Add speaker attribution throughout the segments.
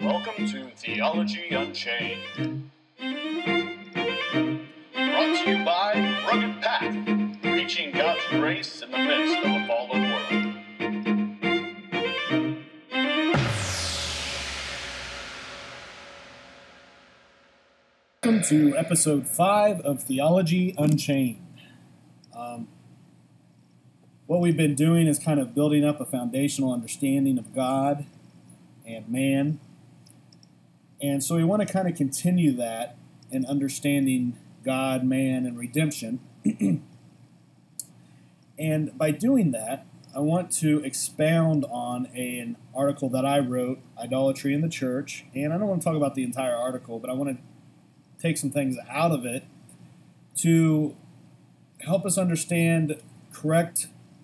Speaker 1: Welcome to Theology Unchained. Brought to you by Rugged Path, reaching God's grace in the midst of a fallen world.
Speaker 2: Welcome to episode 5 of Theology Unchained. What we've been doing is kind of building up a foundational understanding of God and man. And so we want to kind of continue that in understanding God, man, and redemption. And by doing that, I want to expound on an article that I wrote, Idolatry in the Church. And I don't want to talk about the entire article, but I want to take some things out of it to help us understand correct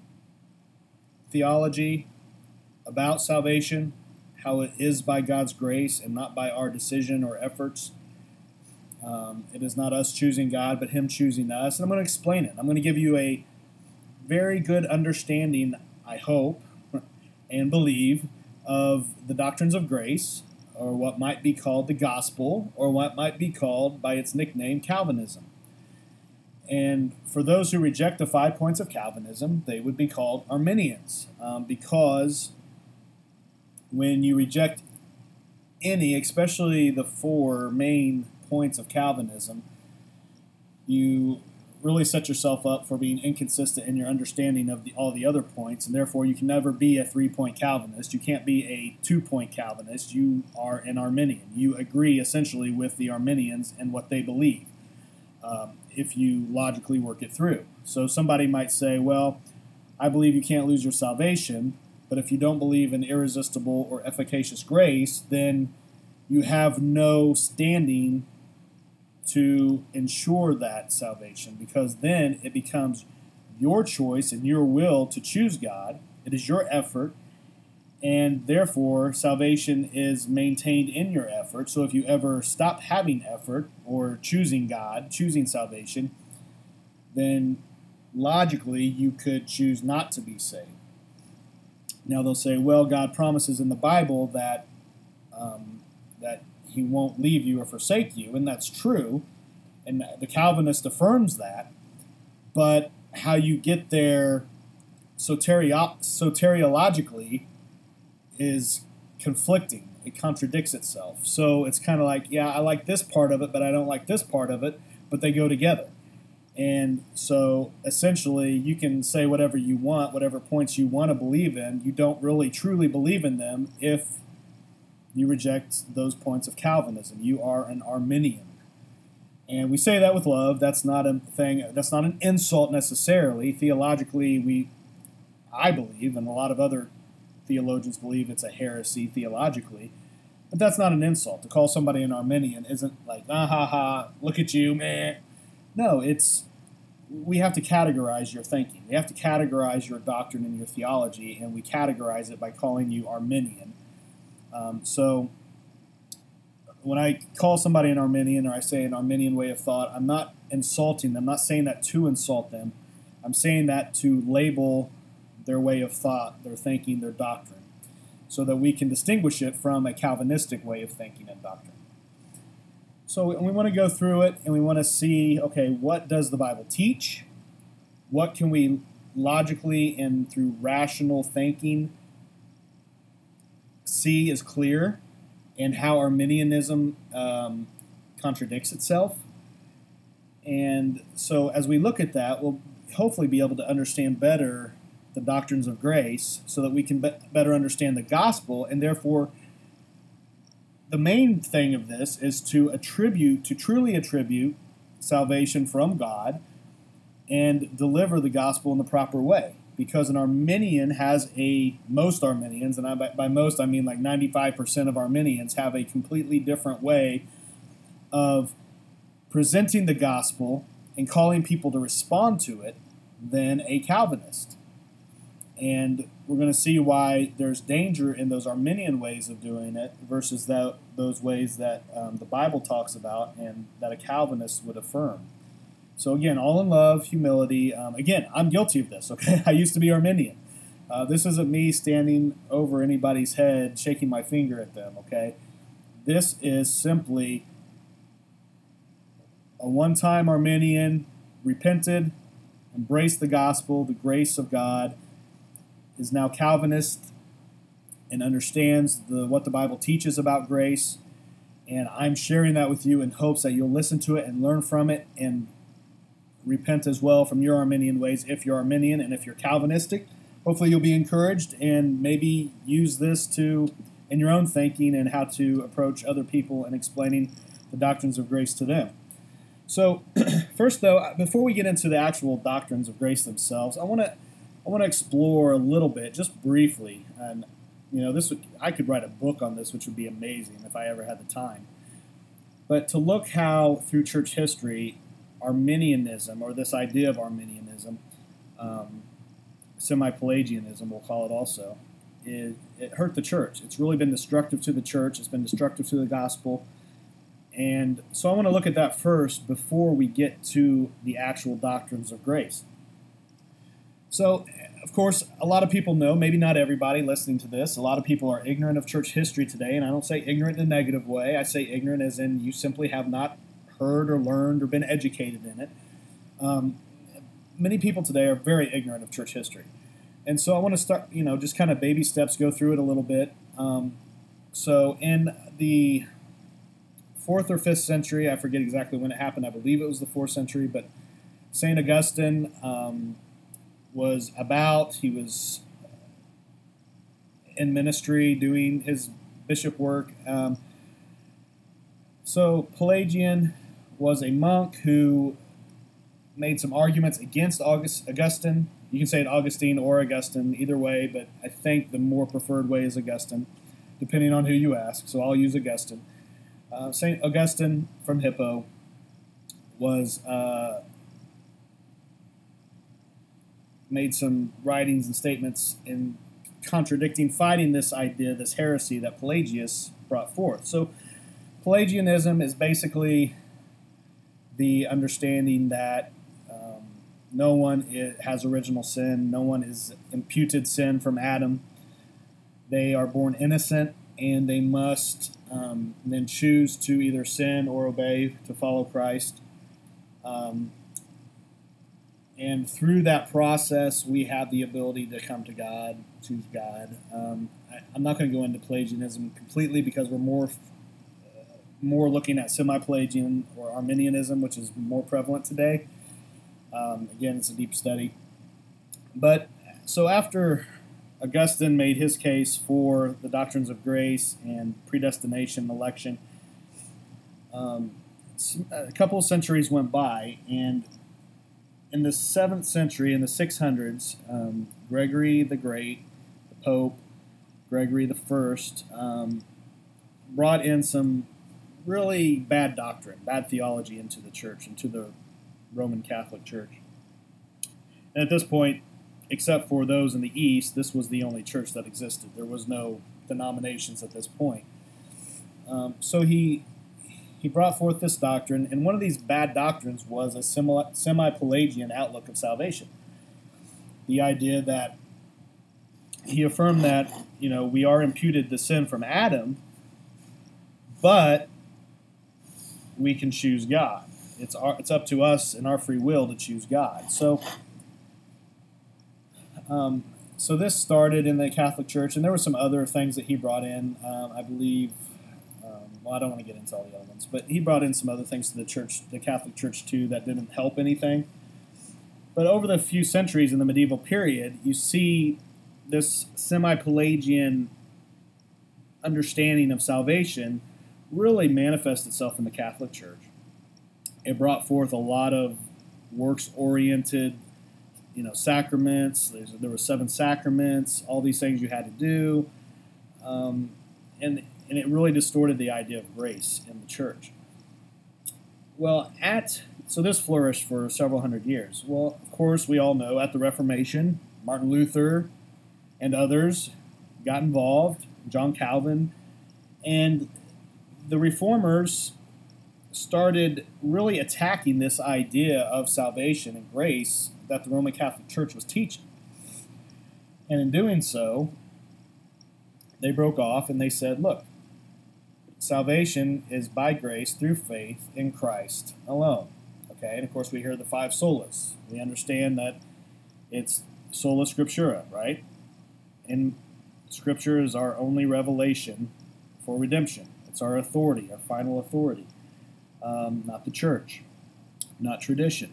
Speaker 2: theology about salvation, how it is by God's grace and not by our decision or efforts. It is not us choosing God, but Him choosing us. And I'm going to explain it. I'm going to give you a very good understanding, I hope, and believe, of the doctrines of grace, or what might be called the gospel, or what might be called by its nickname, Calvinism. And for those who reject the 5 points of Calvinism, they would be called Arminians, because when you reject any, especially the 4 main points of Calvinism, you really set yourself up for being inconsistent in your understanding of all the other points, and therefore you can never be a 3-point Calvinist. You can't be a 2-point Calvinist. You are an Arminian. You agree essentially with the Arminians and what they believe, if you logically work it through. So somebody might say, well, I believe you can't lose your salvation, but if you don't believe in irresistible or efficacious grace, then you have no standing to ensure that salvation, because then it becomes your choice and your will to choose God. It is your effort, and therefore salvation is maintained in your effort. So if you ever stop having effort or choosing God, choosing salvation, then logically you could choose not to be saved. Now they'll say, well, God promises in the Bible that that He won't leave you or forsake you, and that's true, and the Calvinist affirms that, but how you get there soteriologically is conflicting. It contradicts itself. So it's kind of like, yeah, I like this part of it, but I don't like this part of it, but they go together. And so essentially you can say whatever you want, whatever points you want to believe in. You don't really truly believe in them if you reject those points of Calvinism. You are an Arminian. And we say that with love. That's not a thing. That's not an insult necessarily. Theologically, I believe, and a lot of other theologians believe, it's a heresy theologically. But that's not an insult. To call somebody an Arminian isn't like, ah ha ha, look at you, man. No, we have to categorize your thinking. We have to categorize your doctrine and your theology, and we categorize it by calling you Arminian. So when I call somebody an Arminian, or I say an Arminian way of thought, I'm not insulting them. I'm not saying that to insult them. I'm saying that to label their way of thought, their thinking, their doctrine, so that we can distinguish it from a Calvinistic way of thinking and doctrine. So we want to go through it, and we want to see, okay, what does the Bible teach? What can we logically and through rational thinking see is clear, and how Arminianism contradicts itself. And so as we look at that, we'll hopefully be able to understand better the doctrines of grace, so that we can better understand the gospel. And therefore, the main thing of this is to truly attribute salvation from God and deliver the gospel in the proper way. Because an Arminian most Arminians, and by most I mean like 95% of Arminians, have a completely different way of presenting the gospel and calling people to respond to it than a Calvinist. And we're going to see why there's danger in those Arminian ways of doing it versus those ways that the Bible talks about and that a Calvinist would affirm. So again, all in love, humility. Again, I'm guilty of this, okay? I used to be Arminian. This isn't me standing over anybody's head, shaking my finger at them, okay? This is simply a one-time Arminian, repented, embraced the gospel, the grace of God, is now Calvinist, and understands what the Bible teaches about grace. And I'm sharing that with you in hopes that you'll listen to it and learn from it and repent as well from your Arminian ways if you're Arminian, and if you're Calvinistic, hopefully you'll be encouraged and maybe use this in your own thinking and how to approach other people and explaining the doctrines of grace to them. So first, though, before we get into the actual doctrines of grace themselves, I want to explore a little bit, just briefly, and I could write a book on this, which would be amazing if I ever had the time. But to look how through church history, Arminianism, or this idea of Arminianism, semi-Pelagianism, we'll call it also, it hurt the church. It's really been destructive to the church. It's been destructive to the gospel. And so I want to look at that first before we get to the actual doctrines of grace. So, of course, a lot of people know, maybe not everybody listening to this, a lot of people are ignorant of church history today, and I don't say ignorant in a negative way. I say ignorant as in you simply have not heard or learned or been educated in it. Many people today are very ignorant of church history. And so I want to start, just kind of baby steps, go through it a little bit. So in the 4th or 5th century, I forget exactly when it happened, I believe it was the 4th century, but St. Augustine he was in ministry doing his bishop work. So Pelagian was a monk who made some arguments against Augustine. You can say it Augustine or Augustine, either way, but I think the more preferred way is Augustine, depending on who you ask, so I'll use Augustine. St. Augustine from Hippo was made some writings and statements in fighting this idea, this heresy that Pelagius brought forth. So Pelagianism is basically the understanding that no one has original sin, no one is imputed sin from Adam. They are born innocent, and they must then choose to either sin or obey to follow Christ. And through that process, we have the ability to come to God, choose God. I'm not going to go into Pelagianism completely because we're more looking at semi-Pelagian or Arminianism, which is more prevalent today. Again, it's a deep study. But so after Augustine made his case for the doctrines of grace and predestination, election, a couple of centuries went by, and in the 7th century, in the 600s, Gregory the Great, the Pope, Gregory the First, brought in some really bad doctrine, bad theology into the church, into the Roman Catholic Church. And at this point, except for those in the East, this was the only church that existed. There was no denominations at this point. So he brought forth this doctrine, and one of these bad doctrines was a semi-Pelagian outlook of salvation. The idea that he affirmed that, we are imputed the sin from Adam, but we can choose God. It's up to us in our free will to choose God. So this started in the Catholic Church, and there were some other things that he brought in. I believe, I don't want to get into all the other ones, but he brought in some other things to the church, the Catholic Church too, that didn't help anything. But over the few centuries in the medieval period, you see this semi-Pelagian understanding of salvation really manifest itself in the Catholic Church. It brought forth a lot of works-oriented, sacraments. There were 7 sacraments, all these things you had to do, and it really distorted the idea of grace in the church. Well, so this flourished for several hundred years. Well, of course, we all know at the Reformation, Martin Luther and others got involved, John Calvin, and the Reformers started really attacking this idea of salvation and grace that the Roman Catholic Church was teaching. And in doing so, they broke off and they said, look, salvation is by grace through faith in Christ alone. Okay, and of course we hear the five solas. We understand that it's sola scriptura, right? And Scripture is our only revelation for redemption. It's our authority, our final authority, not the church, not tradition.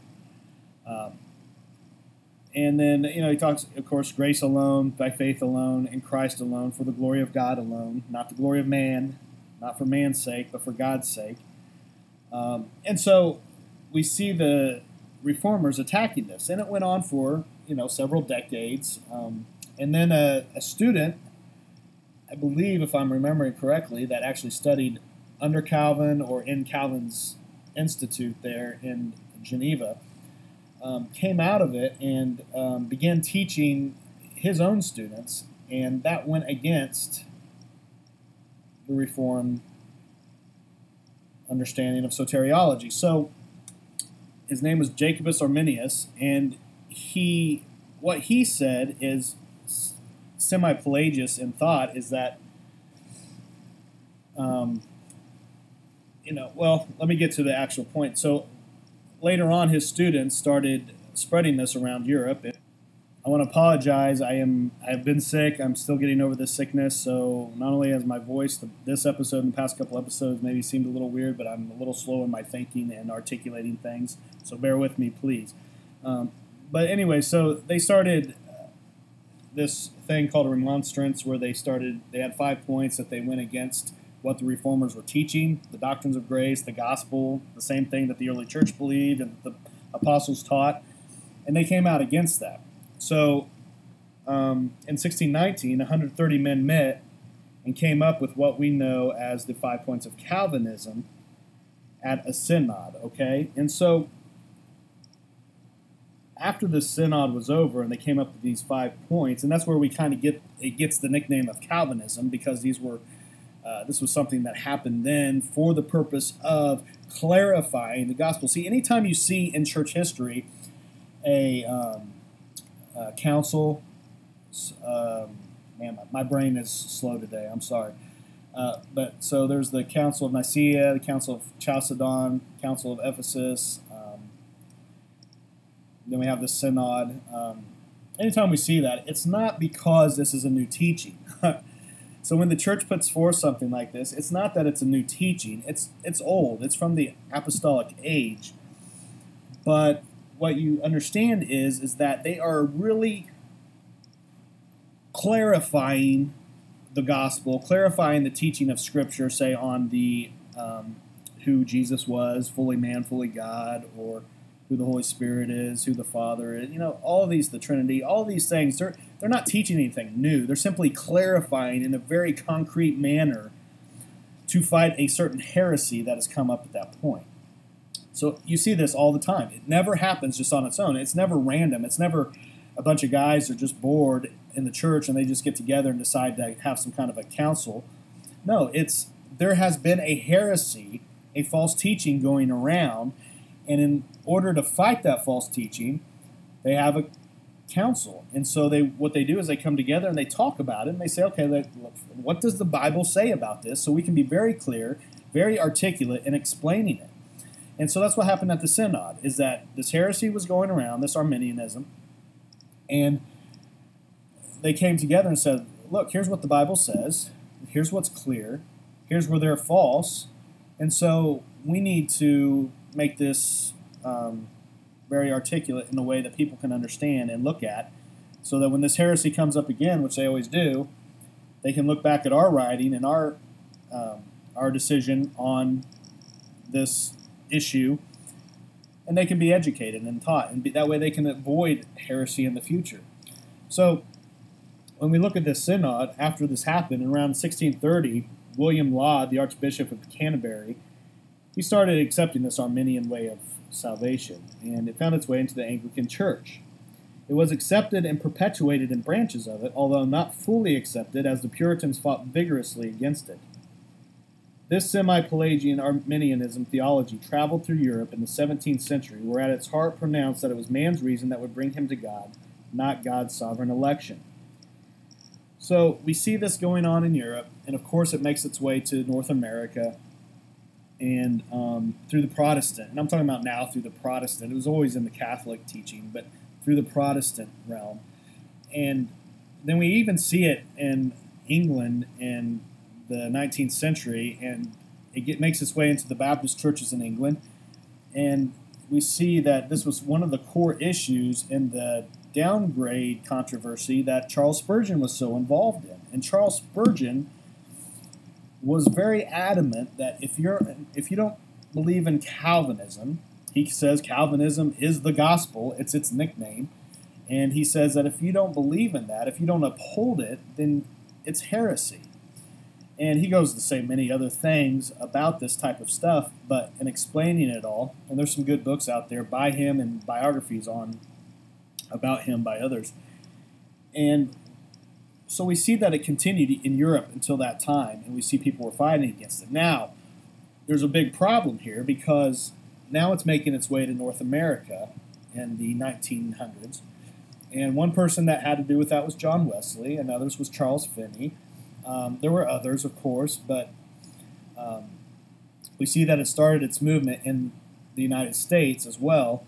Speaker 2: And then, he talks, of course, grace alone, by faith alone, in Christ alone, for the glory of God alone, not the glory of man, not for man's sake, but for God's sake. And so we see the reformers attacking this, and it went on for, several decades. And then a student, I believe, if I'm remembering correctly, that actually studied under Calvin or in Calvin's institute there in Geneva, came out of it and began teaching his own students, and that went against the Reformed understanding of soteriology. So his name was Jacobus Arminius, and what he said is semi-Pelagius in thought, is that, let me get to the actual point. So later on, his students started spreading this around Europe. I want to apologize. I've been sick. I'm still getting over this sickness. So not only has my voice, this episode and the past couple episodes maybe seemed a little weird, but I'm a little slow in my thinking and articulating things. So bear with me, please. But anyway, so they started this thing called a remonstrance, where they had 5 points that they went against what the reformers were teaching: the doctrines of grace, the gospel, the same thing that the early church believed and the apostles taught, and they came out against that. So in 1619, 130 men met and came up with what we know as the 5 points of Calvinism at a synod, okay? And so after the synod was over and they came up with these 5 points, and that's where we kind of gets the nickname of Calvinism, because this was something that happened then for the purpose of clarifying the gospel. See, anytime you see in church history a council, my brain is slow today, I'm sorry. But so there's the Council of Nicaea, the Council of Chalcedon, Council of Ephesus, then we have the Synod. Anytime we see that, it's not because this is a new teaching. So when the church puts forth something like this, it's not that it's a new teaching. It's old. It's from the apostolic age. But what you understand is that they are really clarifying the gospel, clarifying the teaching of Scripture, say on the who Jesus was, fully man, fully God, or who the Holy Spirit is, who the Father is, all of these, the Trinity, all of these things, they're not teaching anything new. They're simply clarifying in a very concrete manner to fight a certain heresy that has come up at that point. So you see this all the time. It never happens just on its own. It's never random. It's never a bunch of guys are just bored in the church and they just get together and decide to have some kind of a council. No, there has been a heresy, a false teaching going around, and in order to fight that false teaching, they have a council. And so what they do is they come together and they talk about it, and they say, okay, what does the Bible say about this? So we can be very clear, very articulate in explaining it. And so that's what happened at the Synod, is that this heresy was going around, this Arminianism, and they came together and said, look, here's what the Bible says, here's what's clear, here's where they're false, and so we need to make this very articulate in a way that people can understand and look at, so that when this heresy comes up again, which they always do, they can look back at our writing and our decision on this issue, and they can be educated and taught, and that way they can avoid heresy in the future. So when we look at this synod, after this happened, around 1630, William Laud, the Archbishop of Canterbury, he started accepting this Arminian way of salvation, and it found its way into the Anglican Church. It was accepted and perpetuated in branches of it, although not fully accepted, as the Puritans fought vigorously against it. This semi-Pelagian Arminianism theology traveled through Europe in the 17th century, where at its heart pronounced that it was man's reason that would bring him to God, not God's sovereign election. So we see this going on in Europe, and of course it makes its way to North America and through the Protestant. And I'm talking about now through the Protestant. It was always in the Catholic teaching, but through the Protestant realm. And then we even see it in England in the 19th century, and it makes its way into the Baptist churches in England. And we see that this was one of the core issues in the downgrade controversy that Charles Spurgeon was so involved in. And Charles Spurgeon was very adamant that if you don't believe in Calvinism, he says Calvinism is the gospel, it's its nickname, and he says that if you don't believe in that, if you don't uphold it, then it's heresy. And he goes to say many other things about this type of stuff, but in explaining it all, and there's some good books out there by him and biographies about him by others. And so we see that it continued in Europe until that time, and we see people were fighting against it. Now, there's a big problem here because now it's making its way to North America in the 1900s. And one person that had to do with that was John Wesley, and others was Charles Finney. There were others, of course, but we see that it started its movement in the United States as well.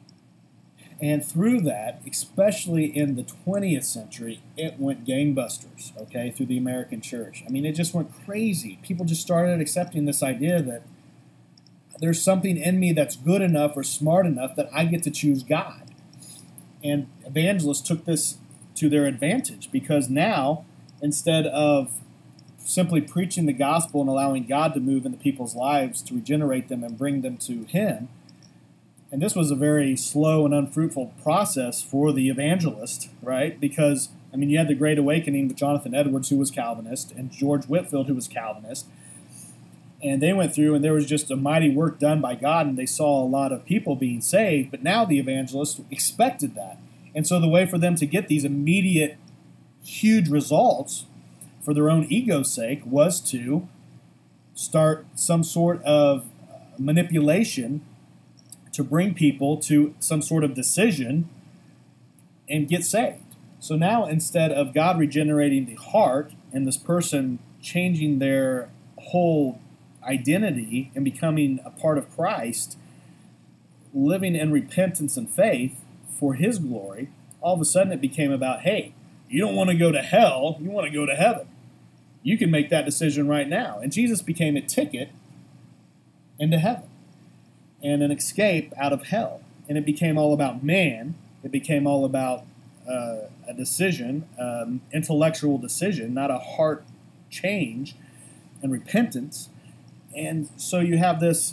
Speaker 2: And through that, especially in the 20th century, it went gangbusters, okay, through the American church. I mean, it just went crazy. People just started accepting this idea that there's something in me that's good enough or smart enough that I get to choose God. And evangelists took this to their advantage because now, instead of simply preaching the gospel and allowing God to move into people's lives to regenerate them and bring them to Him, and this was a very slow and unfruitful process for the evangelist, right? Because, I mean, you had the Great Awakening with Jonathan Edwards, who was Calvinist, and George Whitefield, who was Calvinist. And they went through, and there was just a mighty work done by God, and they saw a lot of people being saved. But now the evangelists expected that. And so the way for them to get these immediate, huge results for their own ego's sake was to start some sort of manipulation to bring people to some sort of decision and get saved. So now, instead of God regenerating the heart and this person changing their whole identity and becoming a part of Christ, living in repentance and faith for His glory, all of a sudden it became about, hey, you don't want to go to hell, you want to go to heaven. You can make that decision right now. And Jesus became a ticket into heaven and an escape out of hell. And it became all about man. It became all about a decision, intellectual decision, not a heart change and repentance. And so you have this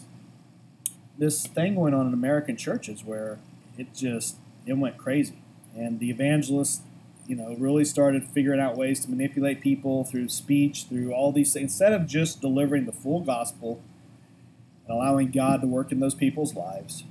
Speaker 2: thing going on in American churches where it went crazy. And the evangelists, really started figuring out ways to manipulate people through speech, through all these things. Instead of just delivering the full gospel and allowing God to work in those people's lives,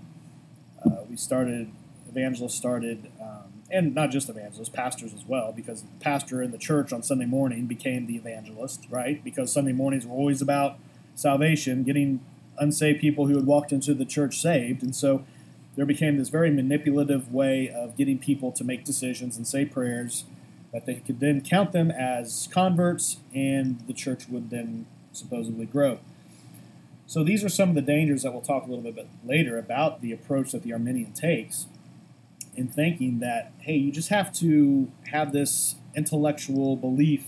Speaker 2: evangelists started, and not just evangelists, pastors as well, because the pastor in the church on Sunday morning became the evangelist, right? Because Sunday mornings were always about salvation, getting unsaved people who had walked into the church saved. And so there became this very manipulative way of getting people to make decisions and say prayers that they could then count them as converts, and the church would then supposedly grow. So these are some of the dangers that we'll talk a little bit later about the approach that the Arminian takes in thinking that, hey, you just have to have this intellectual belief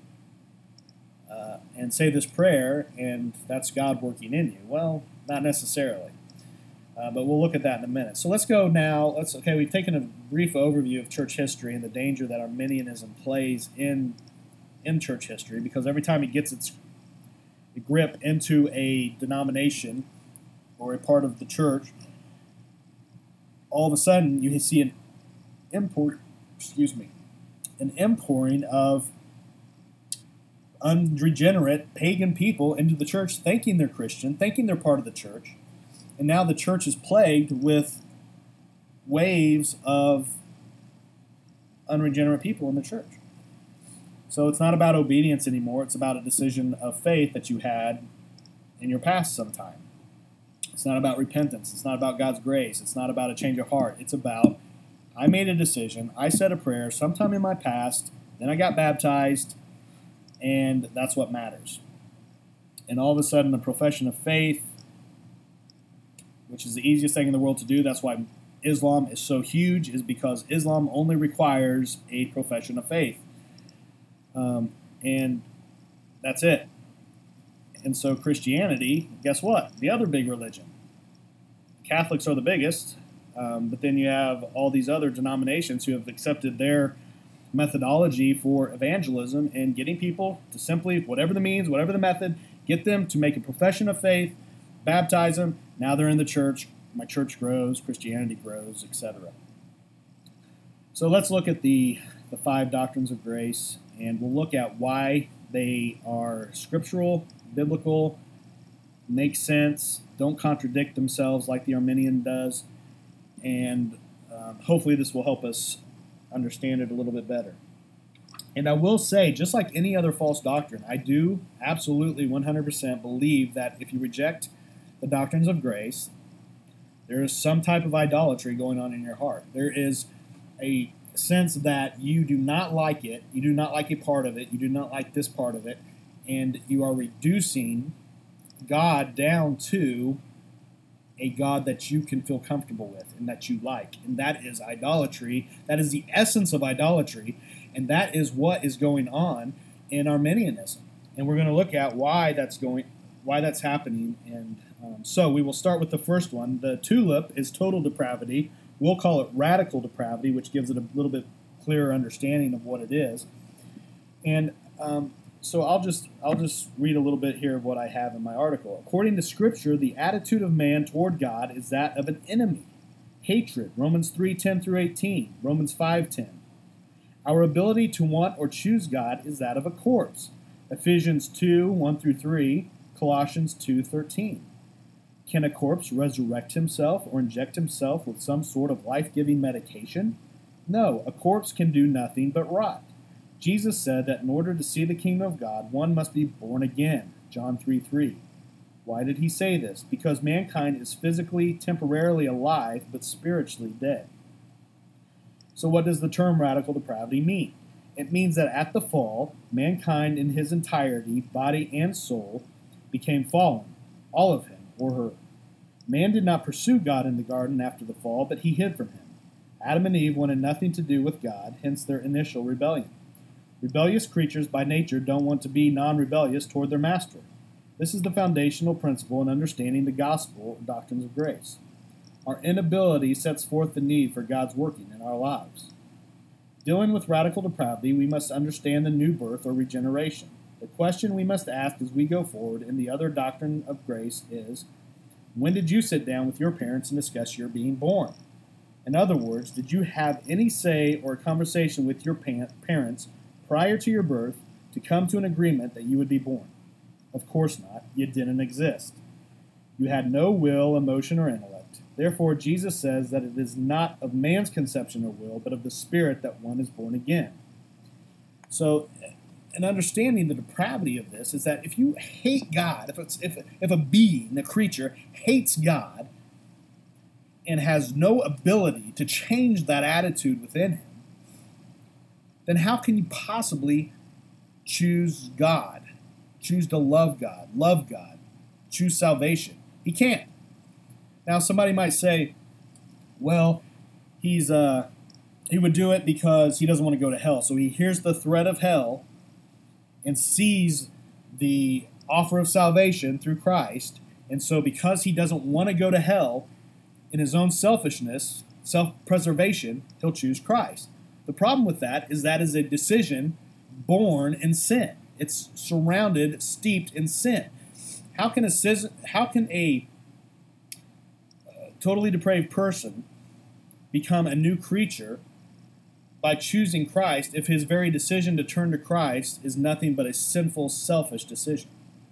Speaker 2: and say this prayer, and that's God working in you. Well, not necessarily. But we'll look at that in a minute. So let's go now. We've taken a brief overview of church history and the danger that Arminianism plays in church history, because every time it gets its grip into a denomination or a part of the church, all of a sudden you see an impouring of unregenerate pagan people into the church, thinking they're Christian, thinking they're part of the church. And now the church is plagued with waves of unregenerate people in the church. So it's not about obedience anymore. It's about a decision of faith that you had in your past sometime. It's not about repentance. It's not about God's grace. It's not about a change of heart. It's about, I made a decision. I said a prayer sometime in my past, Then I got baptized, and that's what matters. And all of a sudden, the profession of faith, which is the easiest thing in the world to do, that's why Islam is so huge, is because Islam only requires a profession of faith. And that's it. And so Christianity, guess what? The other big religion. Catholics are the biggest, but then you have all these other denominations who have accepted their methodology for evangelism and getting people to simply, whatever the means, whatever the method, get them to make a profession of faith, baptize them. Now they're in the church. My church grows, Christianity grows, etc. So let's look at the 5 doctrines of grace, and we'll look at why they are scriptural, biblical, make sense, don't contradict themselves like the Arminian does, and hopefully this will help us understand it a little bit better. And I will say, just like any other false doctrine, I do absolutely 100% believe that if you reject the doctrines of grace, there is some type of idolatry going on in your heart. There is a sense that you do not like it, you do not like a part of it, you do not like this part of it, and you are reducing God down to a God that you can feel comfortable with and that you like. And that is idolatry. That is the essence of idolatry. And that is what is going on in Arminianism. And we're going to look at why that's happening. And so we will start with the first one. The tulip is total depravity. We'll call it radical depravity, which gives it a little bit clearer understanding of what it is. And so I'll just read a little bit here of what I have in my article. According to Scripture, the attitude of man toward God is that of an enemy. Hatred, Romans 3:10 through 18, Romans 5:10. Our ability to want or choose God is that of a corpse. Ephesians 2:1 through 3, Colossians 2:13. Can a corpse resurrect himself or inject himself with some sort of life-giving medication? No, a corpse can do nothing but rot. Jesus said that in order to see the kingdom of God, one must be born again, John 3:3. Why did he say this? Because mankind is physically, temporarily alive, but spiritually dead. So what does the term radical depravity mean? It means that at the fall, mankind in his entirety, body and soul, became fallen, all of him or her. Man did not pursue God in the garden after the fall, but he hid from him. Adam and Eve wanted nothing to do with God, hence their initial rebellion. Rebellious creatures by nature don't want to be non-rebellious toward their master. This is the foundational principle in understanding the gospel and doctrines of grace. Our inability sets forth the need for God's working in our lives. Dealing with radical depravity, we must understand the new birth or regeneration. The question we must ask as we go forward in the other doctrine of grace is, when did you sit down with your parents and discuss your being born? In other words, did you have any say or conversation with your parents prior to your birth to come to an agreement that you would be born? Of course not. You didn't exist. You had no will, emotion, or intellect. Therefore, Jesus says that it is not of man's conception or will, but of the Spirit that one is born again. So, in understanding the depravity of this is that if you hate God, if a being, a creature, hates God and has no ability to change that attitude within him, then how can you possibly choose God, choose to love God, choose salvation? He can't. Now, somebody might say, well, he would do it because he doesn't want to go to hell. So he hears the threat of hell and sees the offer of salvation through Christ. And so because he doesn't want to go to hell, in his own selfishness, self-preservation, he'll choose Christ. The problem with that is a decision born in sin. It's steeped in sin. How can a totally depraved person become a new creature by choosing Christ if his very decision to turn to Christ is nothing but a sinful, selfish decision?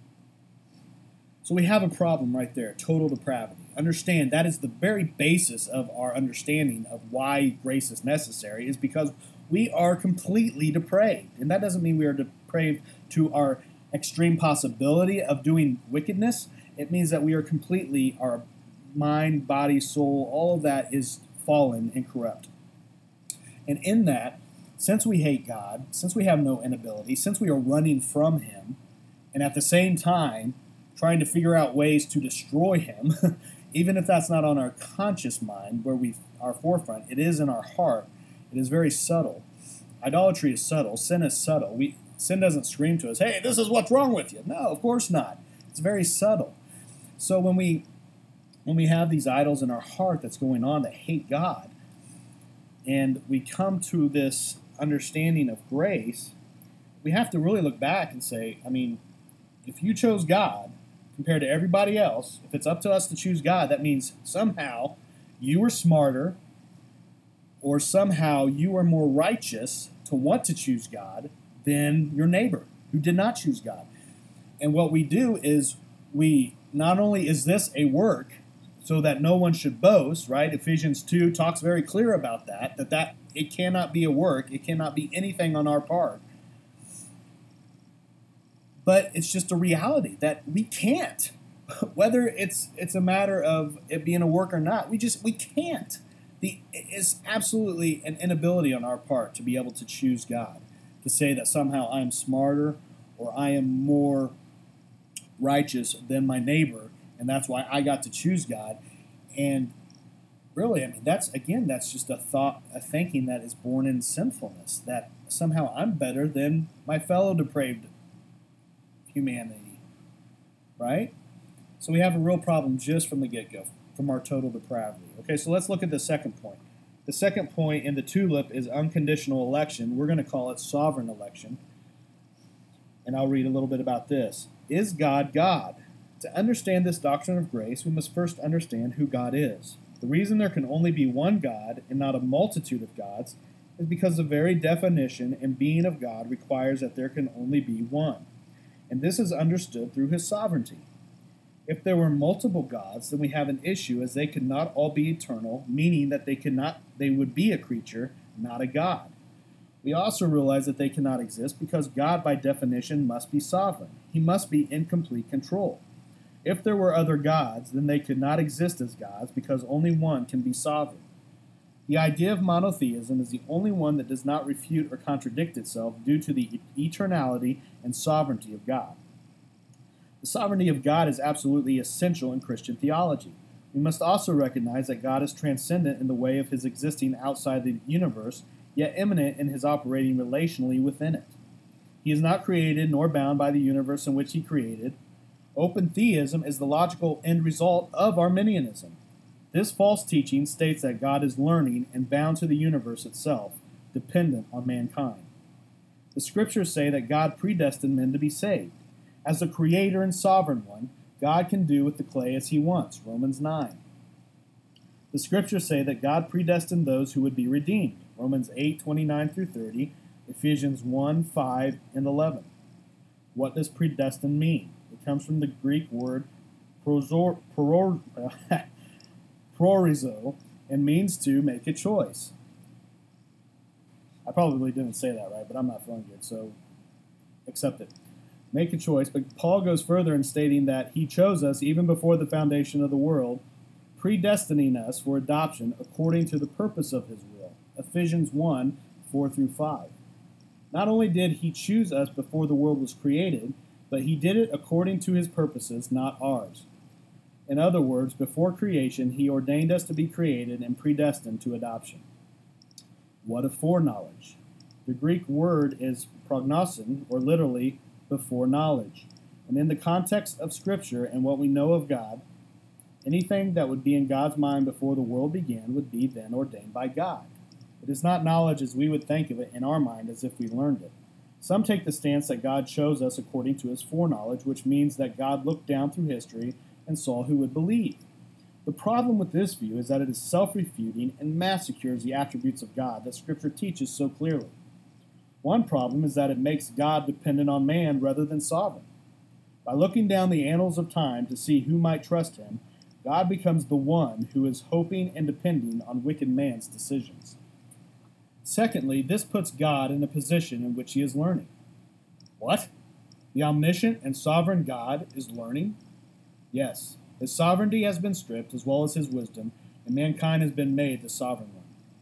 Speaker 2: So we have a problem right there, total depravity. Understand that is the very basis of our understanding of why grace is necessary, is because we are completely depraved. And that doesn't mean we are depraved to our extreme possibility of doing wickedness. It means that we are completely, our mind, body, soul, all of that is fallen and corrupt. And in that, since we hate God, since we have no inability, since we are running from Him, and at the same time trying to figure out ways to destroy Him, even if that's not on our conscious mind, where we our forefront, it is in our heart. It is very subtle. Idolatry is subtle. Sin is subtle. Sin doesn't scream to us, "Hey, this is what's wrong with you." No, of course not. It's very subtle. So when we have these idols in our heart that's going on that hate God, and we come to this understanding of grace, we have to really look back and say, I mean, if you chose God compared to everybody else, if it's up to us to choose God, that means somehow you were smarter, or somehow you were more righteous to want to choose God than your neighbor who did not choose God. And what we do is not only is this a work so that no one should boast, right? Ephesians 2 talks very clear about that it cannot be a work, it cannot be anything on our part. But it's just a reality that we can't. Whether it's a matter of it being a work or not, we can't. It's absolutely an inability on our part to be able to choose God, to say that somehow I'm smarter or I am more righteous than my neighbor, and that's why I got to choose God. And really, I mean, that's just a thinking that is born in sinfulness, that somehow I'm better than my fellow depraved humanity, right? So we have a real problem just from the get-go, from our total depravity. Okay, so let's look at the second point. The second point in the tulip is unconditional election. We're going to call it sovereign election. And I'll read a little bit about this. Is God God? To understand this doctrine of grace, we must first understand who God is. The reason there can only be one God and not a multitude of gods is because the very definition and being of God requires that there can only be one. And this is understood through His sovereignty. If there were multiple gods, then we have an issue, as they could not all be eternal, meaning that they would be a creature, not a God. We also realize that they cannot exist because God, by definition, must be sovereign. He must be in complete control. If there were other gods, then they could not exist as gods because only one can be sovereign. The idea of monotheism is the only one that does not refute or contradict itself due to the eternality and sovereignty of God. The sovereignty of God is absolutely essential in Christian theology. We must also recognize that God is transcendent in the way of His existing outside the universe, yet immanent in His operating relationally within it. He is not created nor bound by the universe in which He created. Open theism is the logical end result of Arminianism. This false teaching states that God is learning and bound to the universe itself, dependent on mankind. The Scriptures say that God predestined men to be saved. As the Creator and Sovereign One, God can do with the clay as He wants, Romans 9. The Scriptures say that God predestined those who would be redeemed, Romans 8:29 through 30, Ephesians 1, 5, and 11. What does predestined mean? It comes from the Greek word prorizo and means to make a choice. I probably didn't say that right, but I'm not feeling good, so accept it. Make a choice, but Paul goes further in stating that He chose us even before the foundation of the world, predestining us for adoption according to the purpose of His will. Ephesians 1, 4 through 5. Not only did He choose us before the world was created, but He did it according to His purposes, not ours. In other words, before creation, He ordained us to be created and predestined to adoption. What of foreknowledge? The Greek word is prognosin, or literally, before knowledge. And in the context of Scripture and what we know of God, anything that would be in God's mind before the world began would be then ordained by God. It is not knowledge as we would think of it in our mind as if we learned it. Some take the stance that God chose us according to His foreknowledge, which means that God looked down through history and saw who would believe. The problem with this view is that it is self-refuting and massacres the attributes of God that Scripture teaches so clearly. One problem is that it makes God dependent on man rather than sovereign. By looking down the annals of time to see who might trust Him, God becomes the one who is hoping and depending on wicked man's decisions. Secondly, this puts God in a position in which He is learning. What? The omniscient and sovereign God is learning? Yes, His sovereignty has been stripped as well as His wisdom, and mankind has been made the sovereign one.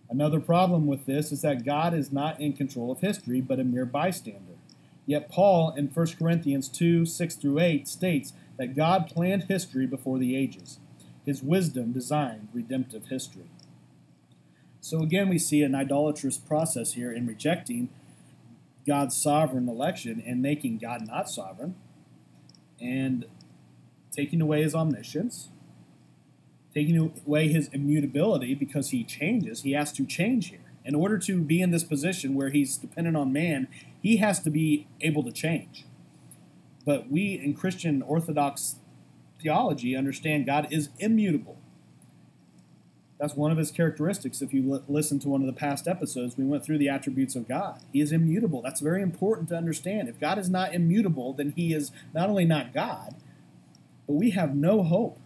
Speaker 2: Another problem with this is that God is not in control of history, but a mere bystander. Yet Paul in 1 Corinthians 2, 6 through 8 states that God planned history before the ages. His wisdom designed redemptive history. So again, we see an idolatrous process here in rejecting God's sovereign election and making God not sovereign, and taking away his omniscience, taking away his immutability because he changes. He has to change here. In order to be in this position where he's dependent on man, he has to be able to change. But we in Christian Orthodox theology understand God is immutable. That's one of his characteristics. If you listen to one of the past episodes, we went through the attributes of God. He is immutable. That's very important to understand. If God is not immutable, then he is not only not God, but we have no hope.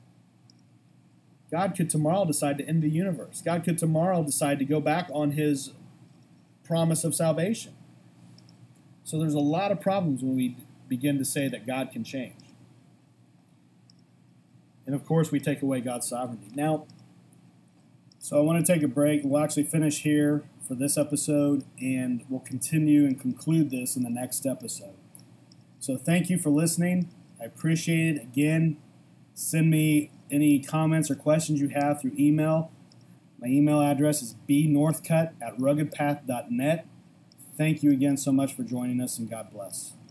Speaker 2: God could tomorrow decide to end the universe. God could tomorrow decide to go back on his promise of salvation. So there's a lot of problems when we begin to say that God can change. And of course, we take away God's sovereignty. Now, so I want to take a break. We'll actually finish here for this episode, and we'll continue and conclude this in the next episode. So thank you for listening. I appreciate it. Again, send me any comments or questions you have through email. My email address is bnorthcutt@ruggedpath.net. Thank you again so much for joining us, and God bless.